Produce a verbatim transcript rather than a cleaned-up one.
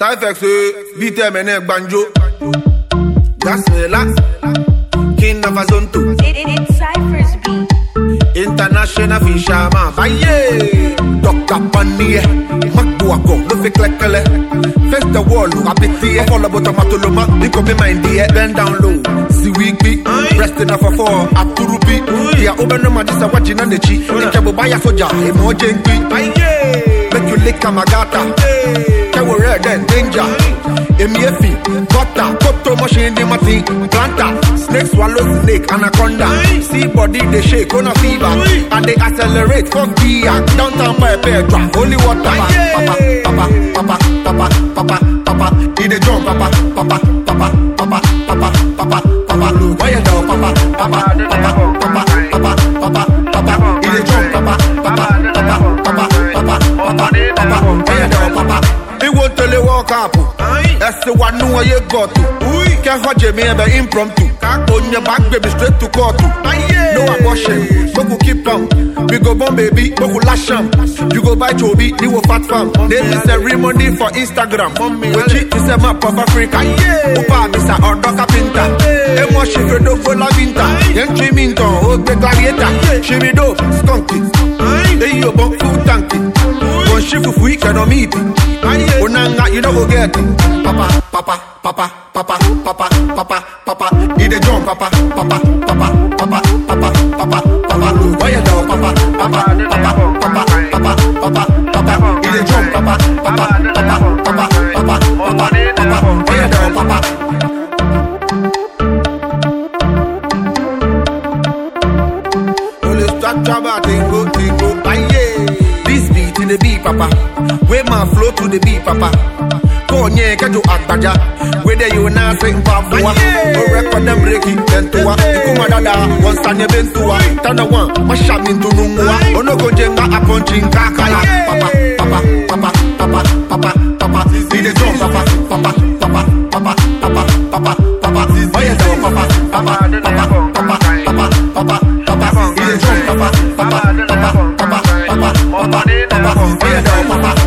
Cyphex, beat them and banjo. That's me, last. King of a zone two. It's Cypher's beat. International fisherman. Aye, Doctor Bunny. Makuako, no fake like Kale. Face the wall, look a bit here. Follow about tomato loma. You come in mind here. Bend down low. See weak beat. Resting up for four. Up to ruby. Yeah, open no man, this is watching on the cheek. You can buy a soldier. Emoji. Aye, make you lick a magata. Can we red then danger? M F E, butter, photo machine, the mati, planter, snake swallow snake, anaconda. See body they shake on a fever, and they accelerate for gear. Downtown by a pair drop, holy water, papa, papa, papa, papa, papa, papa, in the jump, papa, papa, papa, papa, papa, papa, papa, why you down, papa, papa, papa, papa, papa, papa, papa, in the jump, papa, papa, papa, papa, papa, papa, papa, why you down, papa. He won't tell you walk up. That's the one who you got to. Can't watch me ever impromptu. On your back, baby, straight to court. No abortion. Boku keep on. We go bomb baby, Boku lash em. You go buy Joby, you will fat farm. They miss every money for Instagram. We cheat is a map of Africa. Upa, Mister Ordoka Pinta. And what she could do for La Vinta. Young Triminton, old the gladiator. She be dope, skunky. They you about food tanky. One shift if we cannot meet. Unanga, you don't go get it. Papa, papa, papa, papa, papa, papa, papa. Need a jump, papa, papa, papa, papa, papa, papa, papa. Why you down, papa, papa, papa, papa, papa, papa, papa. Need a jump, papa, papa, papa, papa, papa, papa, papa. Why you down, papa? Only start trouble, tingo, tingo, aye. This beat in the beat, papa. Where my flow to the beat, papa. Konye kajo akbaja. Whether you na sing papa. No record them breaking then to wa. Ikuma dada one stanya bentua. Tanda one mashamin to nungwa. Ono konjenga aponching kakala. Papa, papa, papa, papa, papa, papa. See the drum, papa, papa, papa, papa, papa, papa, papa. Why you down, papa, papa, papa, papa, papa, papa, papa. See the drum, papa, papa, papa, papa, papa, papa, papa. Why you down, papa?